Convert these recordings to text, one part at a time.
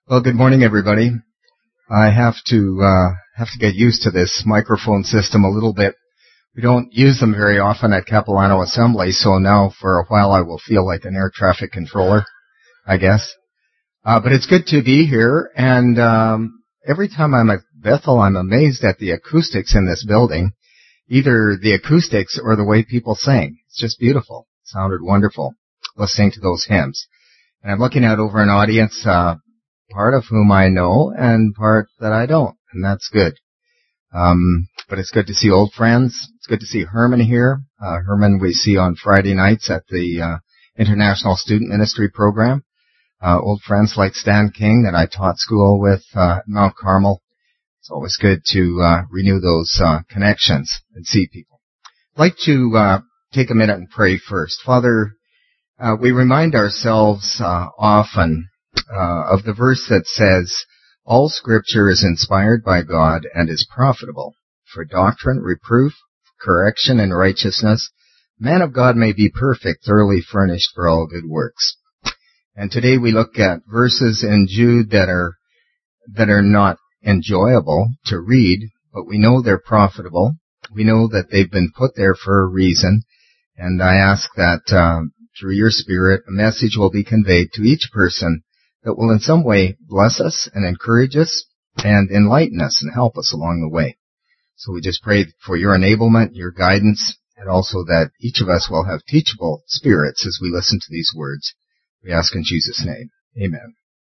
Well, good morning, everybody. I have to get used to this microphone system a little bit. We don't use them very often at Capilano Assembly, so now for a while I will feel like an air traffic controller, I guess. But it's good to be here, and every time I'm at Bethel, I'm amazed at the acoustics in this building, either the acoustics or the way people sing. It's just beautiful. It sounded wonderful listening to those hymns. And I'm looking out over an audience, part of whom I know and part that I don't, and that's good. But it's good to see old friends. It's good to see Herman here. Herman we see on Friday nights at the International Student Ministry Program. Old friends like Stan King that I taught school with at Mount Carmel. It's always good to renew those connections and see people. I'd like to take a minute and pray first. Father, we remind ourselves often of the verse that says, all Scripture is inspired by God and is profitable for doctrine, reproof, correction, and righteousness. Man of God may be perfect, thoroughly furnished for all good works. And today we look at verses in Jude that are not enjoyable to read, but we know they're profitable. We know that they've been put there for a reason. And I ask that through your Spirit, a message will be conveyed to each person that will in some way bless us and encourage us and enlighten us and help us along the way. So we just pray for your enablement, your guidance, and also that each of us will have teachable spirits as we listen to these words. We ask in Jesus' name. Amen.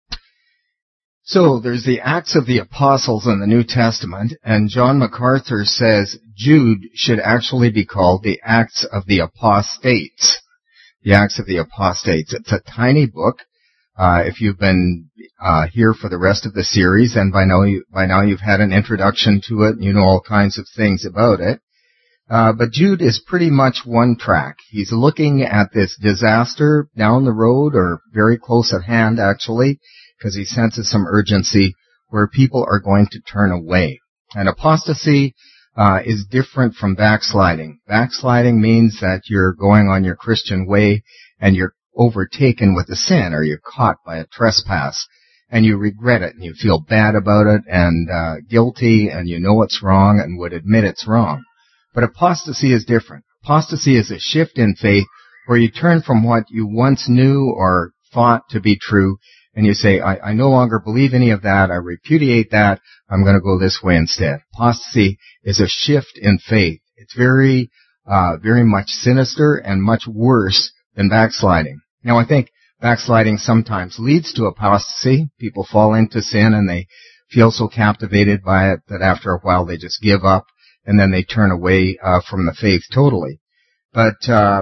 So there's the Acts of the Apostles in the New Testament, and John MacArthur says Jude should actually be called the Acts of the Apostates. The Acts of the Apostates. It's a tiny book. If you've been here for the rest of the series, and by now you've had an introduction to it, and you know all kinds of things about it. But Jude is pretty much one track. He's looking at this disaster down the road, or very close at hand, actually, because he senses some urgency where people are going to turn away. And apostasy is different from backsliding. Backsliding means that you're going on your Christian way and you're overtaken with a sin, or you're caught by a trespass and you regret it and you feel bad about it and guilty, and you know it's wrong and would admit it's wrong. But apostasy is different. Apostasy is a shift in faith where you turn from what you once knew or thought to be true, and you say, I no longer believe any of that, I repudiate that, I'm going to go this way instead. Apostasy is a shift in faith. It's very much sinister and much worse than backsliding. Now, I think backsliding sometimes leads to apostasy. People fall into sin and they feel so captivated by it that after a while they just give up and then they turn away from the faith totally. But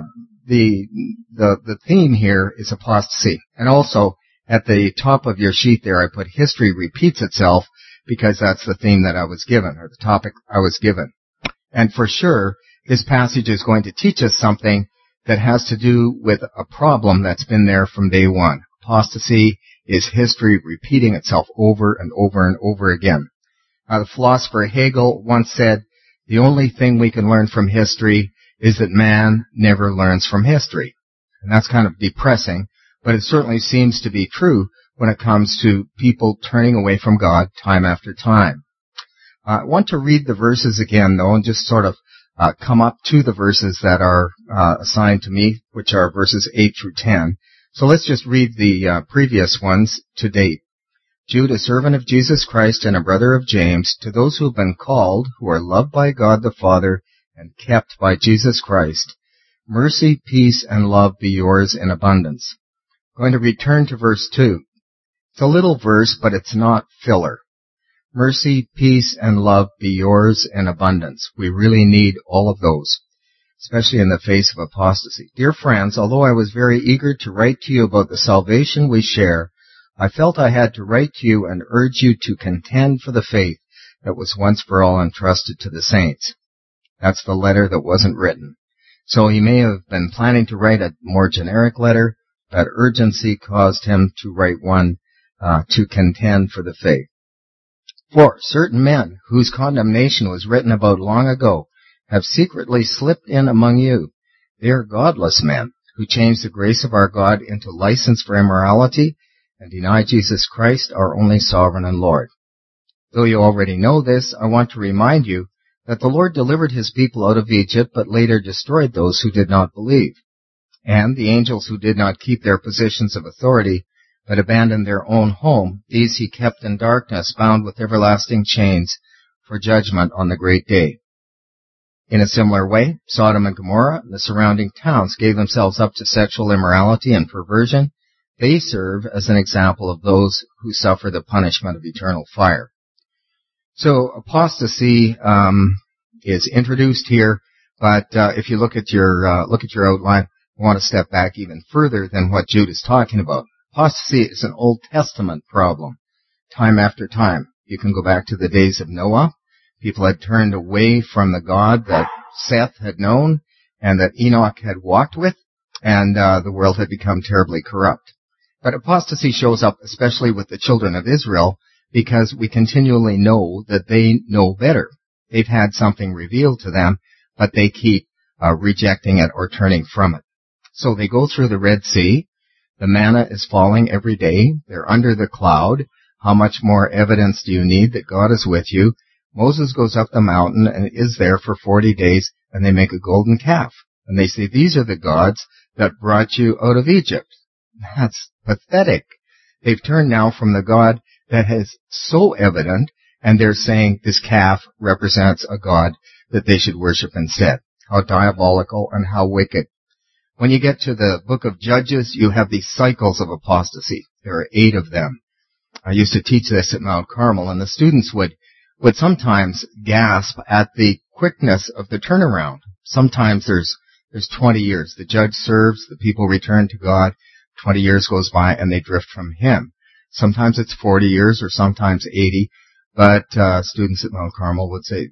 the theme here is apostasy. And also, at the top of your sheet there, I put history repeats itself, because that's the theme that I was given, or the topic I was given. And for sure, this passage is going to teach us something that has to do with a problem that's been there from day one. Apostasy is history repeating itself over and over and over again. The philosopher Hegel once said, the only thing we can learn from history is that man never learns from history. And that's kind of depressing, but it certainly seems to be true when it comes to people turning away from God time after time. I want to read the verses again, though, and just sort of come up to the verses that are assigned to me, which are verses 8 through 10. So let's just read the previous ones to date. Jude, a servant of Jesus Christ and a brother of James, to those who have been called, who are loved by God the Father and kept by Jesus Christ, mercy, peace, and love be yours in abundance. I'm going to return to verse 2. It's a little verse, but it's not filler. Mercy, peace, and love be yours in abundance. We really need all of those, especially in the face of apostasy. Dear friends, although I was very eager to write to you about the salvation we share, I felt I had to write to you and urge you to contend for the faith that was once for all entrusted to the saints. That's the letter that wasn't written. So he may have been planning to write a more generic letter, but urgency caused him to write one to contend for the faith. For certain men, whose condemnation was written about long ago, have secretly slipped in among you. They are godless men, who change the grace of our God into license for immorality, and deny Jesus Christ, our only sovereign and Lord. Though you already know this, I want to remind you that the Lord delivered his people out of Egypt, but later destroyed those who did not believe. And the angels who did not keep their positions of authority, but abandoned their own home, these he kept in darkness, bound with everlasting chains for judgment on the great day. In a similar way, Sodom and Gomorrah and the surrounding towns gave themselves up to sexual immorality and perversion. They serve as an example of those who suffer the punishment of eternal fire. So apostasy is introduced here, but if you look at your outline, I want to step back even further than what Jude is talking about. Apostasy is an Old Testament problem. Time after time, you can go back to the days of Noah. People had turned away from the God that Seth had known and that Enoch had walked with, and the world had become terribly corrupt. But apostasy shows up especially with the children of Israel because we continually know that they know better. They've had something revealed to them, but they keep rejecting it or turning from it. So they go through the Red Sea. The manna is falling every day. They're under the cloud. How much more evidence do you need that God is with you? Moses goes up the mountain and is there for 40 days, and they make a golden calf. And they say, these are the gods that brought you out of Egypt. That's pathetic. They've turned now from the God that is so evident, and they're saying this calf represents a God that they should worship instead. How diabolical and how wicked. When you get to the book of Judges, you have these cycles of apostasy. There are 8 of them. I used to teach this at Mount Carmel, and the students would sometimes gasp at the quickness of the turnaround. Sometimes there's 20 years. The judge serves, the people return to God, 20 years goes by, and they drift from him. Sometimes it's 40 years or sometimes 80, but students at Mount Carmel would say,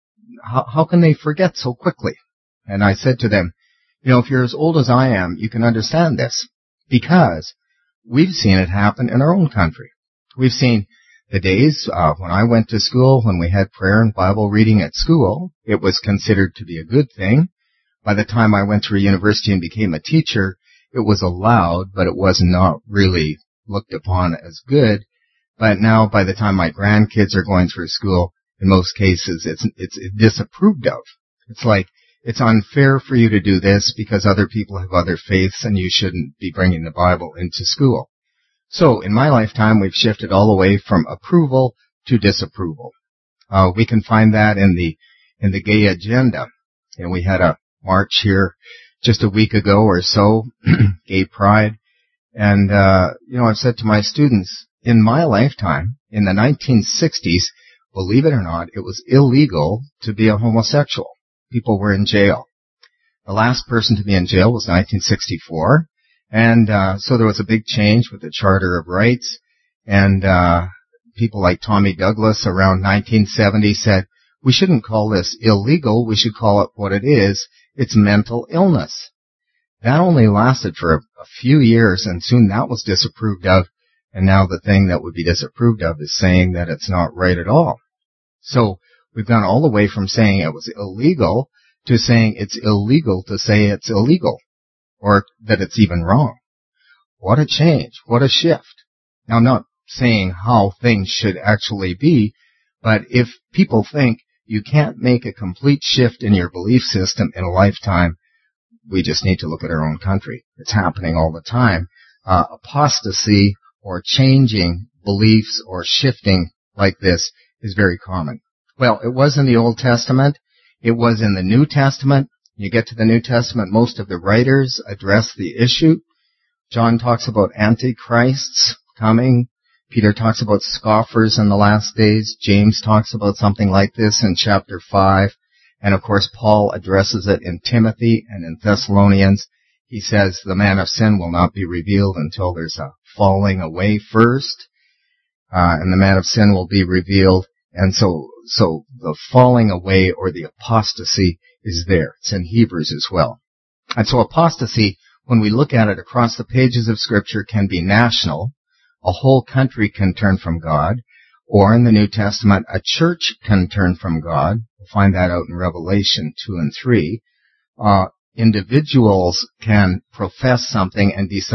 how can they forget so quickly? And I said to them, if you're as old as I am, you can understand this, because we've seen it happen in our own country. We've seen the days when I went to school, when we had prayer and Bible reading at school, it was considered to be a good thing. By the time I went through university and became a teacher, it was allowed, but it was not really looked upon as good. But now, by the time my grandkids are going through school, in most cases, it's disapproved of. It's like, it's unfair for you to do this because other people have other faiths and you shouldn't be bringing the Bible into school. So, in my lifetime, we've shifted all the way from approval to disapproval. We can find that in the gay agenda. We had a march here just a week ago or so, Gay Pride. And, I've said to my students, in my lifetime, in the 1960s, believe it or not, it was illegal to be a homosexual. People were in jail. The last person to be in jail was 1964. And so there was a big change with the Charter of Rights. And people like Tommy Douglas around 1970 said, we shouldn't call this illegal. We should call it what it is. It's mental illness. That only lasted for a few years, and soon that was disapproved of. And now the thing that would be disapproved of is saying that it's not right at all. So we've gone all the way from saying it was illegal to saying it's illegal to say it's illegal, or that it's even wrong. What a change. What a shift. Now, I'm not saying how things should actually be, but if people think you can't make a complete shift in your belief system in a lifetime, we just need to look at our own country. It's happening all the time. Apostasy or changing beliefs or shifting like this is very common. Well, it was in the Old Testament. It was in the New Testament. You get to the New Testament, most of the writers address the issue. John talks about antichrists coming. Peter talks about scoffers in the last days. James talks about something like this in chapter 5. And of course, Paul addresses it in Timothy and in Thessalonians. He says the man of sin will not be revealed until there's a falling away first. And the man of sin will be revealed. And so the falling away or the apostasy is there. It's in Hebrews as well. And so apostasy, when we look at it across the pages of Scripture, can be national. A whole country can turn from God. Or in the New Testament, a church can turn from God. We'll find that out in Revelation 2 and 3. Individuals can profess something and decide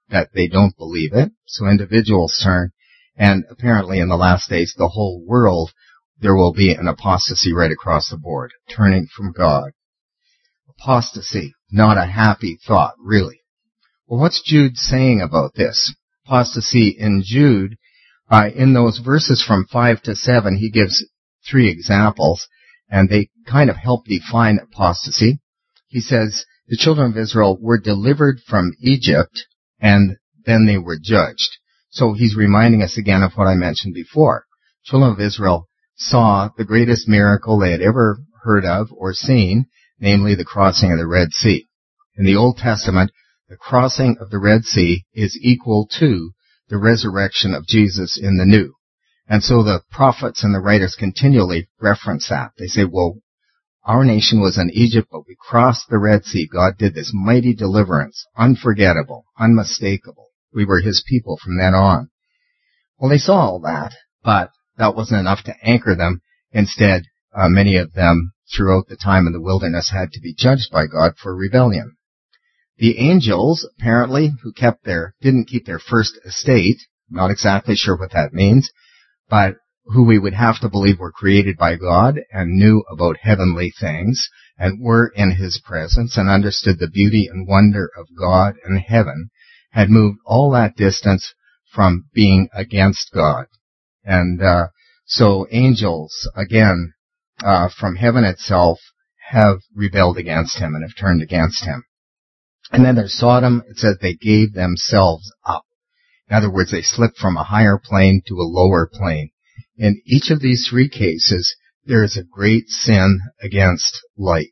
that they don't believe it. So individuals turn, and apparently in the last days, the whole world, there will be an apostasy right across the board, turning from God. Apostasy, not a happy thought, really. Well, what's Jude saying about this? Apostasy in Jude, in those verses from 5 to 7, he gives 3 examples, and they kind of help define apostasy. He says, the children of Israel were delivered from Egypt, and then they were judged. So he's reminding us again of what I mentioned before. Children of Israel saw the greatest miracle they had ever heard of or seen, namely the crossing of the Red Sea. In the Old Testament, the crossing of the Red Sea is equal to the resurrection of Jesus in the New. And so the prophets and the writers continually reference that. They say, well, our nation was in Egypt, but we crossed the Red Sea. God did this mighty deliverance, unforgettable, unmistakable. We were his people from then on. Well, they saw all that, but that wasn't enough to anchor them. Instead, many of them throughout the time in the wilderness had to be judged by God for rebellion. The angels, apparently, who didn't keep their first estate, not exactly sure what that means, but who we would have to believe were created by God and knew about heavenly things and were in his presence and understood the beauty and wonder of God and heaven, had moved all that distance from being against God. And so angels, again, from heaven itself, have rebelled against him and have turned against him. And then there's Sodom. It says they gave themselves up. In other words, they slipped from a higher plane to a lower plane. In each of these 3 cases, there is a great sin against light.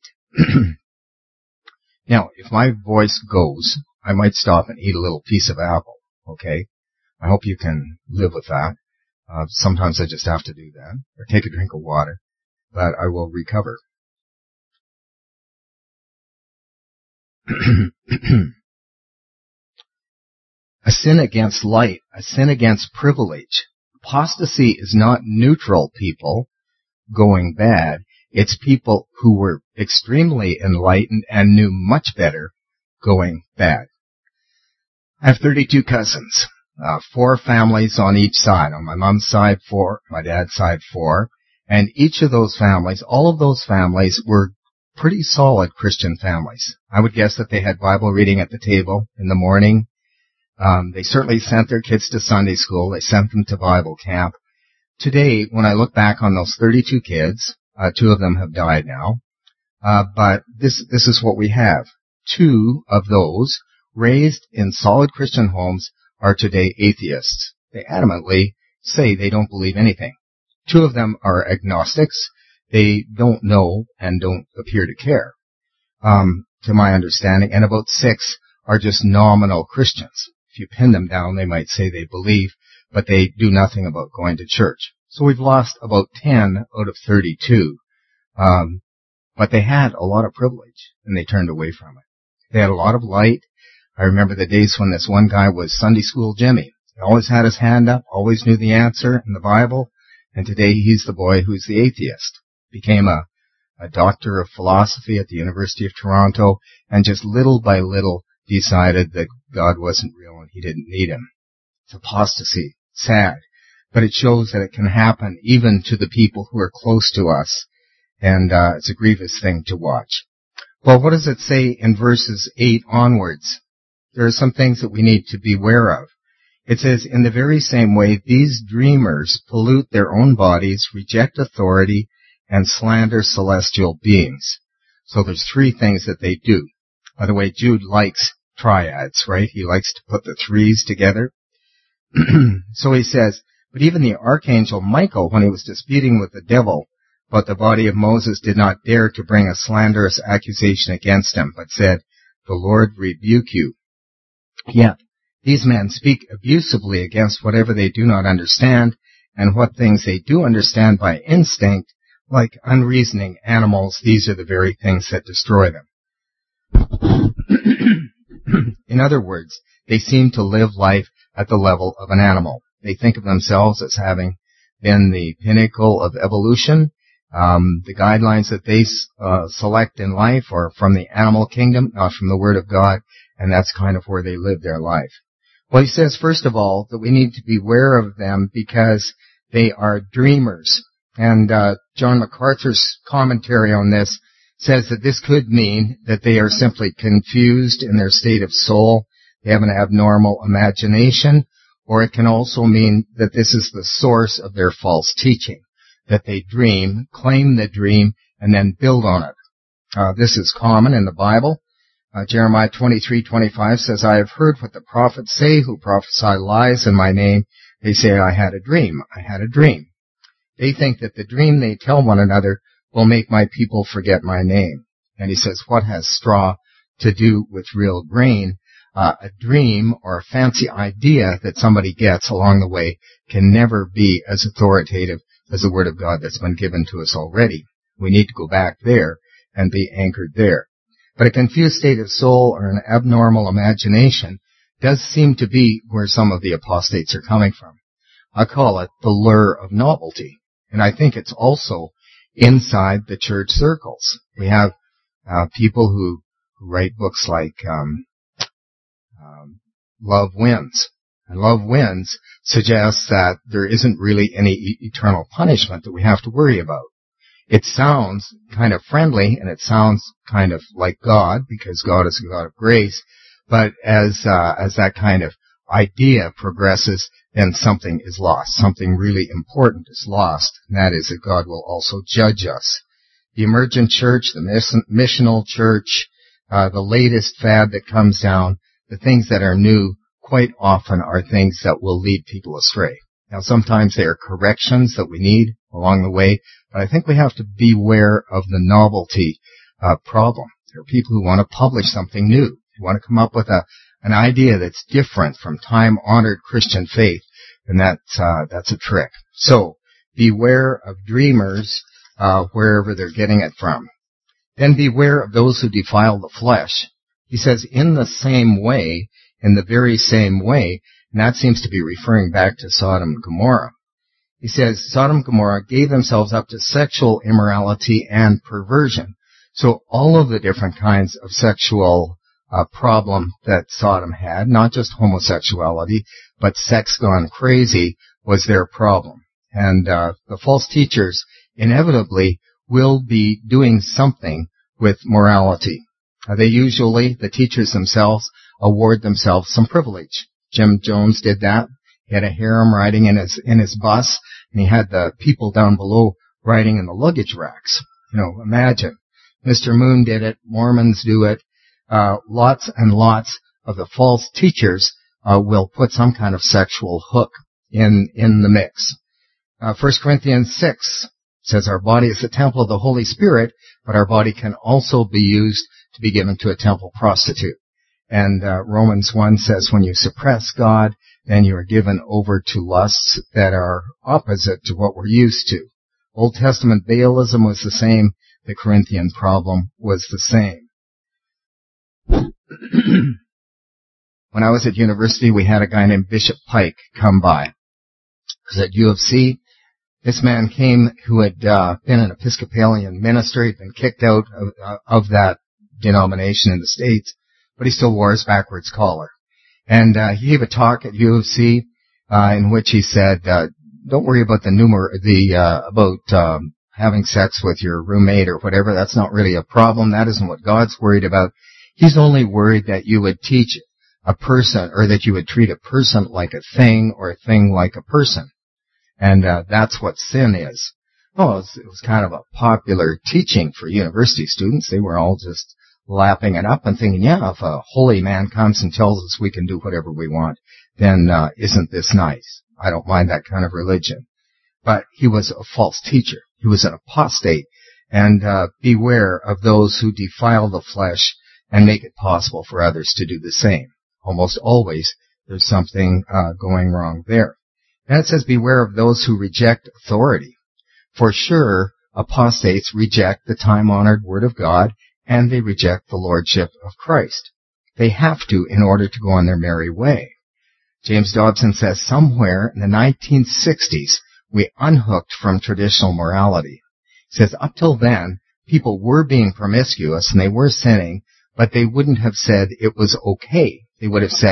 Now, if my voice goes, I might stop and eat a little piece of apple, okay? I hope you can live with that. Sometimes I just have to do that, or take a drink of water, but I will recover. A sin against light, a sin against privilege. Apostasy is not neutral people going bad. It's people who were extremely enlightened and knew much better going bad. I have 32 cousins, 4 families on each side. On my mom's side, 4, my dad's side, 4. And each of those families, all of those families were pretty solid Christian families. I would guess that they had Bible reading at the table in the morning. They certainly sent their kids to Sunday school. They sent them to Bible camp. Today, when I look back on those 32 kids, 2 of them have died now, but this is what we have. 2 of those raised in solid Christian homes are today atheists. They adamantly say they don't believe anything. 2 of them are agnostics. They don't know and don't appear to care, to my understanding, and about 6 are just nominal Christians. If you pin them down, they might say they believe, but they do nothing about going to church. So we've lost about 10 out of 32. But they had a lot of privilege, and they turned away from it. They had a lot of light. I remember the days when this one guy was Sunday school Jimmy. He always had his hand up, always knew the answer in the Bible, and today he's the boy who's the atheist. Became a doctor of philosophy at the University of Toronto, and just little by little decided that God wasn't real and he didn't need him. It's apostasy. Sad. But it shows that it can happen even to the people who are close to us, and it's a grievous thing to watch. Well, what does it say in verses 8 onwards? There are some things that we need to beware of. It says, in the very same way, these dreamers pollute their own bodies, reject authority, and slander celestial beings. So there's 3 things that they do. By the way, Jude likes triads, right? He likes to put the 3s together. So he says, but even the archangel Michael, when he was disputing with the devil about the body of Moses, did not dare to bring a slanderous accusation against him, but said, the Lord rebuke you. Yet these men speak abusively against whatever they do not understand, and what things they do understand by instinct, like unreasoning animals. These are the very things that destroy them. In other words, they seem to live life at the level of an animal. They think of themselves as having been the pinnacle of evolution. The guidelines that they select in life are from the animal kingdom, not from the Word of God, and that's kind of where they live their life. Well, he says, first of all, that we need to beware of them because they are dreamers. And John MacArthur's commentary on this says that this could mean that they are simply confused in their state of soul, they have an abnormal imagination, or it can also mean that this is the source of their false teaching, that they dream, claim the dream, and then build on it. This is common in the Bible. Jeremiah 23:25 says, I have heard what the prophets say who prophesy lies in my name. They say, I had a dream. I had a dream. They think that the dream they tell one another will make my people forget my name. And he says, what has straw to do with real grain? A dream or a fancy idea that somebody gets along the way can never be as authoritative as the Word of God that's been given to us already. We need to go back there and be anchored there. But a confused state of soul or an abnormal imagination does seem to be where some of the apostates are coming from. I call it the lure of novelty. And I think it's also inside the church circles. We have people who write books like Love Wins. And Love Wins suggests that there isn't really any eternal punishment that we have to worry about. It sounds kind of friendly, and it sounds kind of like God, because God is a God of grace. But as that kind of idea progresses, then something is lost. Something really important is lost, and that is that God will also judge us. The emergent church, the missional church, the latest fad that comes down, the things that are new quite often are things that will lead people astray. Now, sometimes they are corrections that we need along the way, but I think we have to beware of the novelty problem. There are people who want to publish something new. They want to come up with an idea that's different from time-honored Christian faith, and that's a trick. So, beware of dreamers wherever they're getting it from. Then beware of those who defile the flesh. He says, in the same way, in the very same way, and that seems to be referring back to Sodom and Gomorrah. He says, Sodom and Gomorrah gave themselves up to sexual immorality and perversion. So all of the different kinds of sexual problem that Sodom had, not just homosexuality, but sex gone crazy, was their problem. And the false teachers inevitably will be doing something with morality. They usually, the teachers themselves, award themselves some privilege. Jim Jones did that. He had a harem riding in his bus, and he had the people down below riding in the luggage racks. Imagine. Mr. Moon did it. Mormons do it. Lots and lots of the false teachers will put some kind of sexual hook in the mix. 1 Corinthians 6 says our body is the temple of the Holy Spirit, but our body can also be used to be given to a temple prostitute. And Romans 1 says when you suppress God, then you are given over to lusts that are opposite to what we're used to. Old Testament Baalism was the same. The Corinthian problem was the same. When I was at university, we had a guy named Bishop Pike come by. I was at U of C. This man came who had been an Episcopalian minister. He'd been kicked out of that denomination in the States, but he still wore his backwards collar. And he gave a talk at U of C in which he said, don't worry about about having sex with your roommate or whatever. That's not really a problem. That isn't what God's worried about. He's only worried that you would teach a person, or that you would treat a person like a thing, or a thing like a person. And that's what sin is. Well, it was kind of a popular teaching for university students. They were all just lapping it up and thinking, yeah, if a holy man comes and tells us we can do whatever we want, then isn't this nice? I don't mind that kind of religion. But he was a false teacher. He was an apostate. And beware of those who defile the flesh and make it possible for others to do the same. Almost always there's something going wrong there. And it says, beware of those who reject authority. For sure, apostates reject the time-honored Word of God, and they reject the Lordship of Christ. They have to in order to go on their merry way. James Dobson says somewhere in the 1960s, we unhooked from traditional morality. He says up till then, people were being promiscuous and they were sinning, but they wouldn't have said it was okay. They would have said,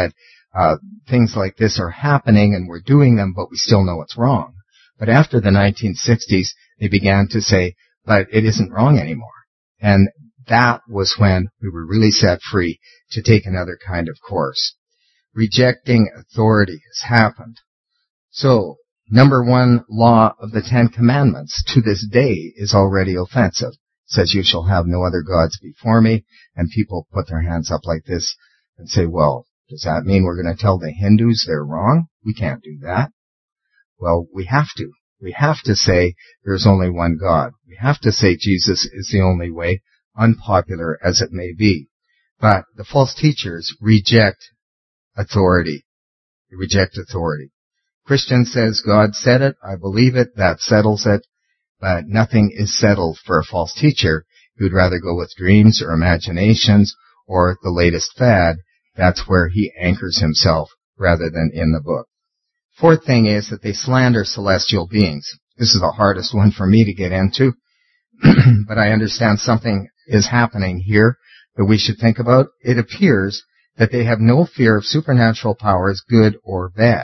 things like this are happening and we're doing them, but we still know it's wrong. But after the 1960s, they began to say, but it isn't wrong anymore. And that was when we were really set free to take another kind of course. Rejecting authority has happened. So, number 1 law of the 10 Commandments to this day is already offensive. It says, you shall have no other gods before me. And people put their hands up like this and say, well, does that mean we're going to tell the Hindus they're wrong? We can't do that. Well, we have to. We have to say there's only one God. We have to say Jesus is the only way, unpopular as it may be. But the false teachers reject authority. They reject authority. Christian says, God said it, I believe it, that settles it, but nothing is settled for a false teacher. He would rather go with dreams or imaginations or the latest fad. That's where he anchors himself rather than in the book. 4th thing is that they slander celestial beings. This is the hardest one for me to get into, but I understand something is happening here that we should think about. It appears that they have no fear of supernatural powers, good or bad.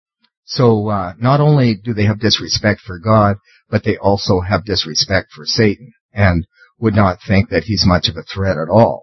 So not only do they have disrespect for God, but they also have disrespect for Satan and would not think that he's much of a threat at all.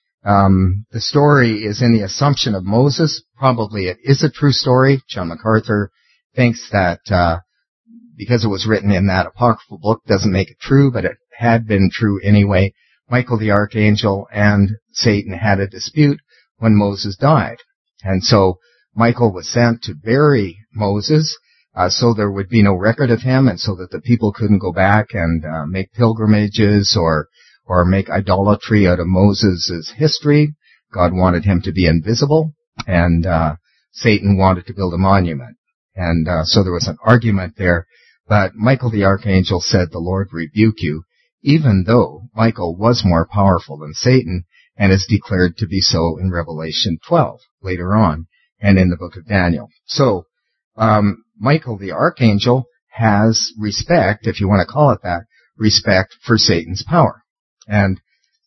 The story is in the assumption of Moses. Probably it is a true story. John MacArthur thinks that because it was written in that apocryphal book doesn't make it true, but it had been true anyway. Michael the archangel and Satan had a dispute when Moses died. And so Michael was sent to bury Moses so there would be no record of him and so that the people couldn't go back and make pilgrimages or make idolatry out of Moses' history. God wanted him to be invisible, and Satan wanted to build a monument. And so there was an argument there. But Michael the archangel said, the Lord rebuke you, even though Michael was more powerful than Satan and is declared to be so in Revelation 12 later on and in the book of Daniel. So Michael the archangel has respect, if you want to call it that, respect for Satan's power. And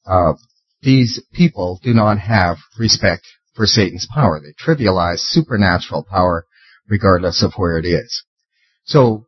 these people do not have respect for Satan's power. They trivialize supernatural power regardless of where it is. So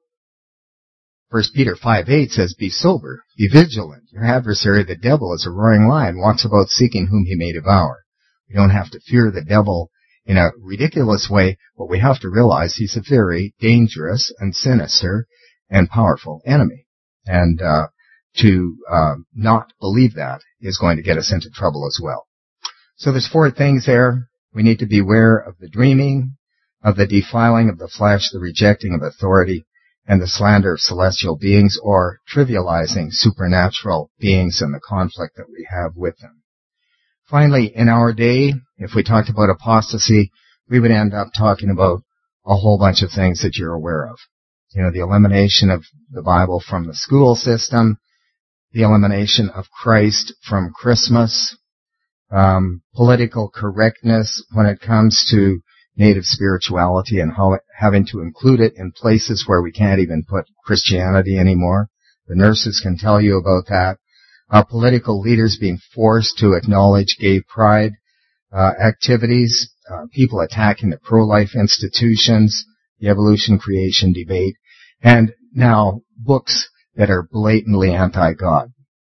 1 Peter 5:8 says, be sober, be vigilant. Your adversary, the devil, is a roaring lion, walks about seeking whom he may devour. We don't have to fear the devil in a ridiculous way, but we have to realize he's a very dangerous and sinister and powerful enemy. And to not believe that is going to get us into trouble as well. So there's 4 things there. We need to beware of the dreaming, of the defiling of the flesh, the rejecting of authority, and the slander of celestial beings, or trivializing supernatural beings and the conflict that we have with them. Finally, in our day, if we talked about apostasy, we would end up talking about a whole bunch of things that you're aware of. You know, the elimination of the Bible from the school system, the elimination of Christ from Christmas, political correctness when it comes to native spirituality and how having to include it in places where we can't even put Christianity anymore. The nurses can tell you about that. Political leaders being forced to acknowledge gay pride activities, people attacking the pro-life institutions, the evolution-creation debate, and now books that are blatantly anti-God.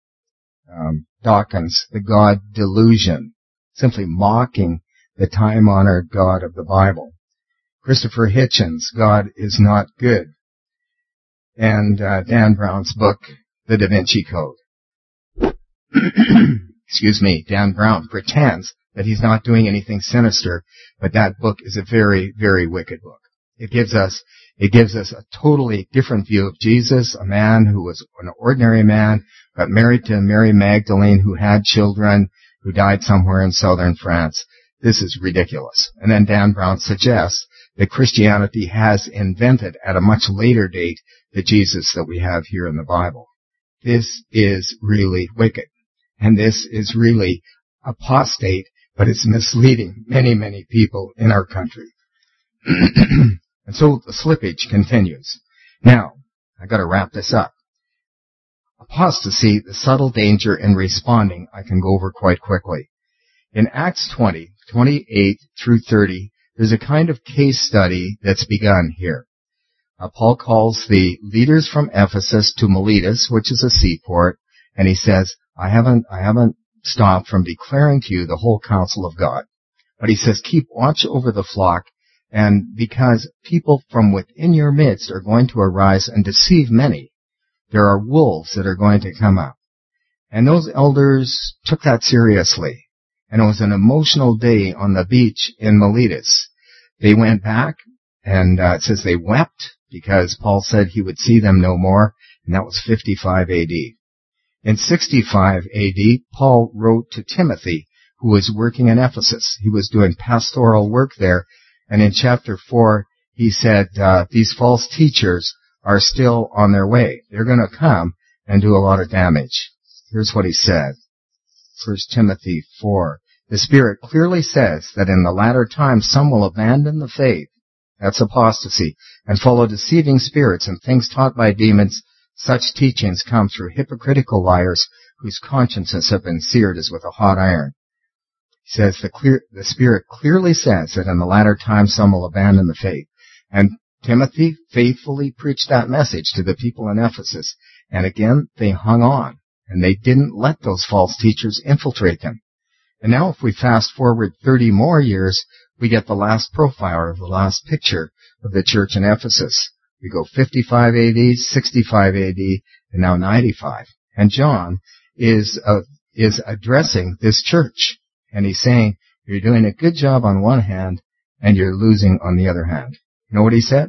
Dawkins, the God Delusion, simply mocking the time-honored God of the Bible. Christopher Hitchens, God is Not Good. And Dan Brown's book, The Da Vinci Code. Excuse me, Dan Brown pretends that he's not doing anything sinister, but that book is a very, very wicked book. It gives us a totally different view of Jesus, a man who was an ordinary man, got married to Mary Magdalene, who had children, who died somewhere in southern France. This is ridiculous. And then Dan Brown suggests that Christianity has invented at a much later date the Jesus that we have here in the Bible. This is really wicked. And this is really apostate, but it's misleading many, many people in our country. And so the slippage continues. Now, I got to wrap this up. Apostasy, the subtle danger in responding, I can go over quite quickly. In Acts 20, 28 through 30, there's a kind of case study that's begun here. Paul calls the leaders from Ephesus to Miletus, which is a seaport, and he says, I haven't stopped from declaring to you the whole counsel of God. But he says, keep watch over the flock, and because people from within your midst are going to arise and deceive many, there are wolves that are going to come up. And those elders took that seriously. And it was an emotional day on the beach in Miletus. They went back, and it says they wept because Paul said he would see them no more, and that was 55 A.D. In 65 A.D., Paul wrote to Timothy, who was working in Ephesus. He was doing pastoral work there, and in chapter 4, he said, these false teachers are still on their way. They're going to come and do a lot of damage. Here's what he said. 1 Timothy 4. The Spirit clearly says that in the latter times some will abandon the faith, that's apostasy, and follow deceiving spirits and things taught by demons. Such teachings come through hypocritical liars whose consciences have been seared as with a hot iron. He says the Spirit clearly says that in the latter times some will abandon the faith. And Timothy faithfully preached that message to the people in Ephesus. And again, they hung on, and they didn't let those false teachers infiltrate them. And now if we fast forward 30 more years, we get the last profile, or the last picture of the church in Ephesus. We go 55 A.D., 65 A.D., and now 95. And John is addressing this church. And he's saying, you're doing a good job on one hand, and you're losing on the other hand. You know what he said?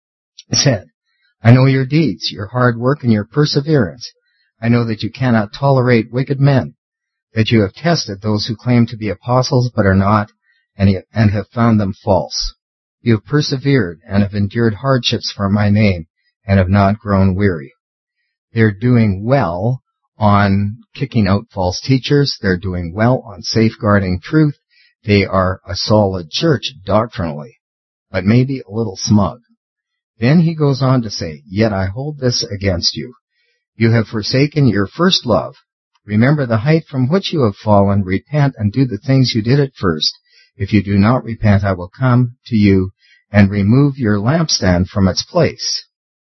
He said, I know your deeds, your hard work, and your perseverance. I know that you cannot tolerate wicked men, that you have tested those who claim to be apostles but are not, and have found them false. You have persevered and have endured hardships for my name and have not grown weary. They're doing well on kicking out false teachers. They're doing well on safeguarding truth. They are a solid church doctrinally, but maybe a little smug. Then he goes on to say, yet I hold this against you. You have forsaken your first love. Remember the height from which you have fallen. Repent and do the things you did at first. If you do not repent, I will come to you and remove your lampstand from its place.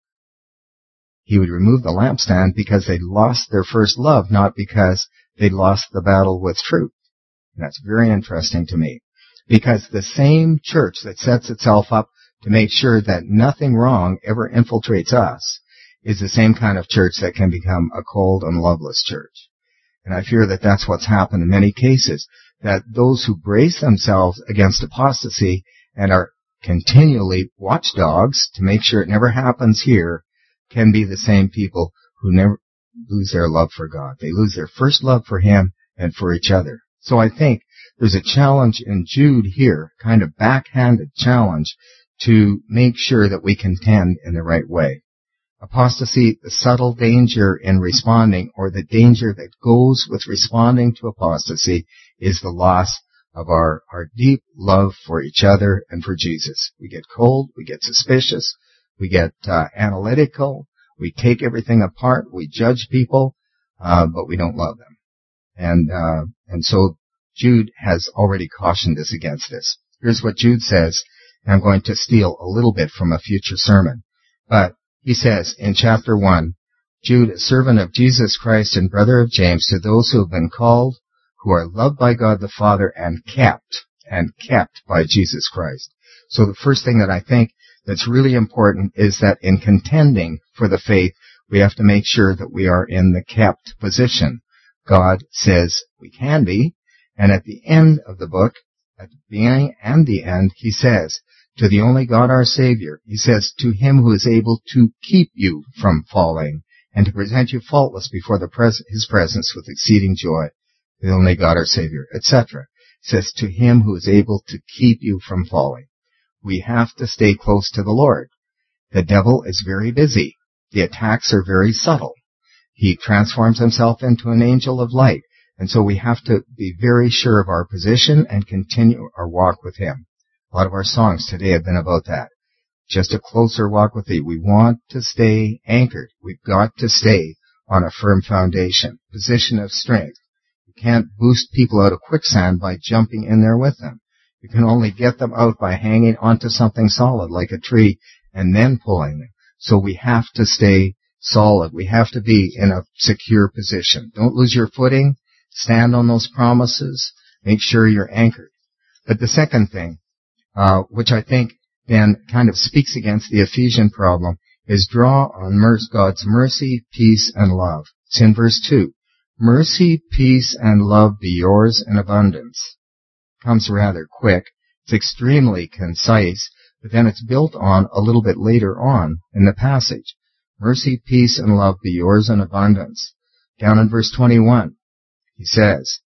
He would remove the lampstand because they lost their first love, not because they lost the battle with truth. And that's very interesting to me, because the same church that sets itself up to make sure that nothing wrong ever infiltrates us is the same kind of church that can become a cold and loveless church. And I fear that that's what's happened in many cases, that those who brace themselves against apostasy and are continually watchdogs to make sure it never happens here can be the same people who never lose their love for God. They lose their first love for Him and for each other. So I think there's a challenge in Jude here, kind of backhanded challenge, to make sure that we contend in the right way. Apostasy, the subtle danger in responding, or the danger that goes with responding to apostasy, is the loss of our deep love for each other and for Jesus. We get cold, we get suspicious, we get analytical, we take everything apart, we judge people, but we don't love them. And so Jude has already cautioned us against this. Here's what Jude says, and I'm going to steal a little bit from a future sermon. But he says in chapter 1, Jude, a servant of Jesus Christ and brother of James, to those who have been called, who are loved by God the Father and kept by Jesus Christ. So the first thing that I think that's really important is that in contending for the faith, we have to make sure that we are in the kept position. God says we can be, and at the end of the book, at the beginning and the end, he says, to the only God our Savior, he says, to him who is able to keep you from falling and to present you faultless before his presence with exceeding joy, the only God our Savior, etc. He says, to him who is able to keep you from falling. We have to stay close to the Lord. The devil is very busy. The attacks are very subtle. He transforms himself into an angel of light. And so we have to be very sure of our position and continue our walk with him. A lot of our songs today have been about that. Just a closer walk with thee. We want to stay anchored. We've got to stay on a firm foundation, position of strength. You can't boost people out of quicksand by jumping in there with them. You can only get them out by hanging onto something solid like a tree and then pulling them. So we have to stay solid. We have to be in a secure position. Don't lose your footing. Stand on those promises. Make sure you're anchored. But the second thing, which I think then kind of speaks against the Ephesian problem, is draw on God's mercy, peace, and love. It's in verse 2. Mercy, peace, and love be yours in abundance. Comes rather quick. It's extremely concise, but then it's built on a little bit later on in the passage. Mercy, peace, and love be yours in abundance. Down in verse 21, he says,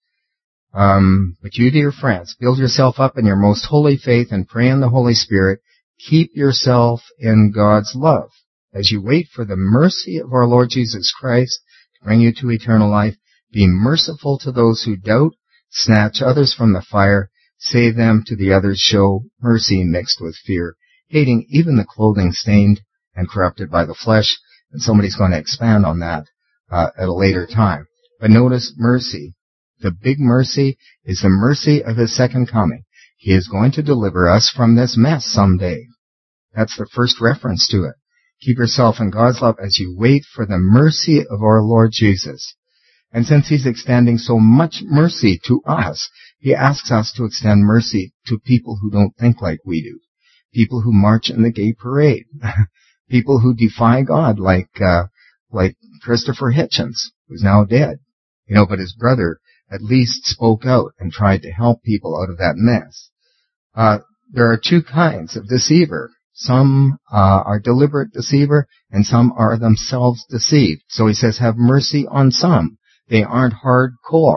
but you, dear friends, build yourself up in your most holy faith and pray in the Holy Spirit. Keep yourself in God's love. As you wait for the mercy of our Lord Jesus Christ to bring you to eternal life, be merciful to those who doubt, snatch others from the fire, save them to the others, show mercy mixed with fear, hating even the clothing stained and corrupted by the flesh. And somebody's going to expand on that at a later time. But notice mercy. The big mercy is the mercy of His second coming. He is going to deliver us from this mess someday. That's the first reference to it. Keep yourself in God's love as you wait for the mercy of our Lord Jesus. And since He's extending so much mercy to us, He asks us to extend mercy to people who don't think like we do. People who march in the gay parade. People who defy God like Christopher Hitchens, who's now dead. But his brother at least spoke out and tried to help people out of that mess. There are two kinds of deceiver. Some are deliberate deceiver, and some are themselves deceived. So he says, have mercy on some. They aren't hardcore.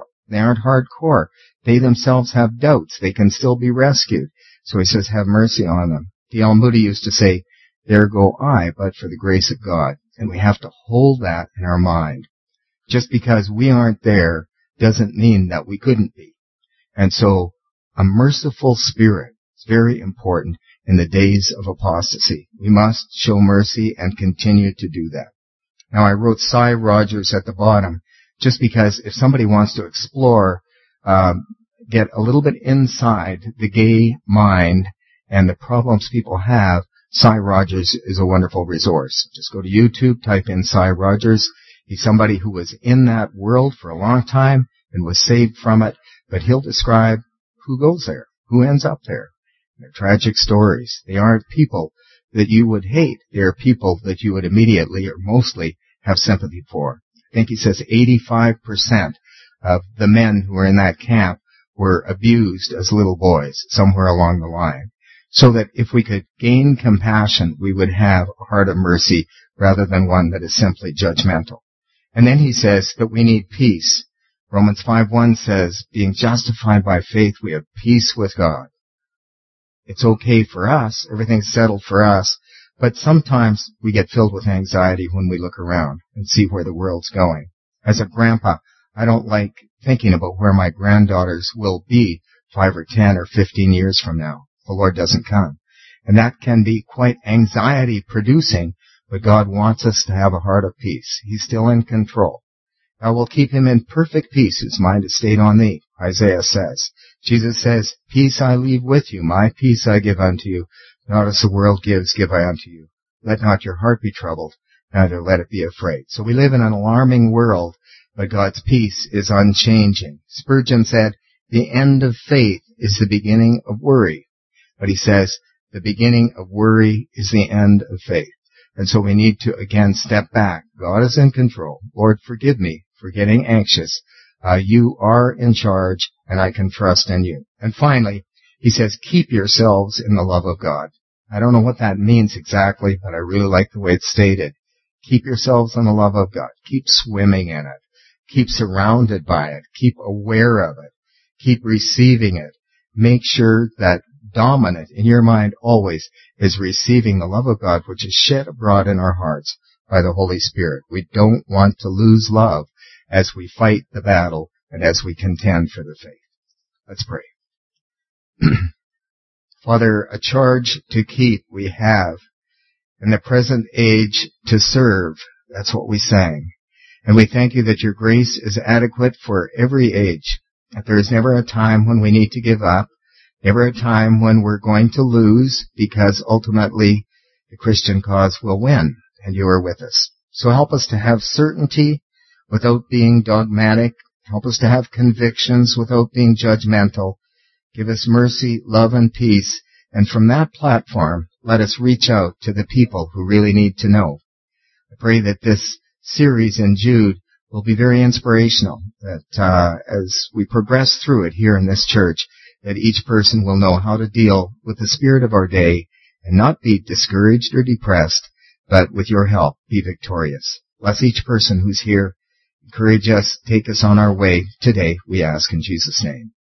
They themselves have doubts. They can still be rescued. So he says, have mercy on them. D.L. Moody used to say, there go I, but for the grace of God. And we have to hold that in our mind. Just because we aren't there doesn't mean that we couldn't be. And so a merciful spirit is very important in the days of apostasy. We must show mercy and continue to do that. Now, I wrote Cy Rogers at the bottom just because if somebody wants to explore, get a little bit inside the gay mind and the problems people have, Cy Rogers is a wonderful resource. Just go to YouTube, type in Cy Rogers. He's somebody who was in that world for a long time and was saved from it, but he'll describe who goes there, who ends up there. They're tragic stories. They aren't people that you would hate. They're people that you would immediately or mostly have sympathy for. I think he says 85% of the men who were in that camp were abused as little boys somewhere along the line. So that if we could gain compassion, we would have a heart of mercy rather than one that is simply judgmental. And then he says that we need peace. Romans 5:1 says, being justified by faith, we have peace with God. It's okay for us. Everything's settled for us. But sometimes we get filled with anxiety when we look around and see where the world's going. As a grandpa, I don't like thinking about where my granddaughters will be 5 or 10 or 15 years from now. The Lord doesn't come. And that can be quite anxiety producing, but God wants us to have a heart of peace. He's still in control. I will keep him in perfect peace whose mind is stayed on thee, Isaiah says. Jesus says, peace I leave with you, my peace I give unto you. Not as the world gives, give I unto you. Let not your heart be troubled, neither let it be afraid. So we live in an alarming world, but God's peace is unchanging. Spurgeon said, the end of faith is the beginning of worry. But he says, the beginning of worry is the end of faith. And so we need to, again, step back. God is in control. Lord, forgive me for getting anxious. You are in charge, and I can trust in you. And finally, he says, keep yourselves in the love of God. I don't know what that means exactly, but I really like the way it's stated. Keep yourselves in the love of God. Keep swimming in it. Keep surrounded by it. Keep aware of it. Keep receiving it. Make sure that dominant in your mind always is receiving the love of God, which is shed abroad in our hearts by the Holy Spirit. We don't want to lose love as we fight the battle and as we contend for the faith. Let's pray. Father, a charge to keep we have. In the present age to serve. That's what we sang. And we thank you that your grace is adequate for every age. That there is never a time when we need to give up. Never a time when we're going to lose, because ultimately the Christian cause will win, and you are with us. So help us to have certainty without being dogmatic. Help us to have convictions without being judgmental. Give us mercy, love, and peace. And from that platform, let us reach out to the people who really need to know. I pray that this series in Jude will be very inspirational, that as we progress through it here in this church, that each person will know how to deal with the spirit of our day and not be discouraged or depressed, but with your help, be victorious. Bless each person who's here. Encourage us, take us on our way today, we ask in Jesus' name.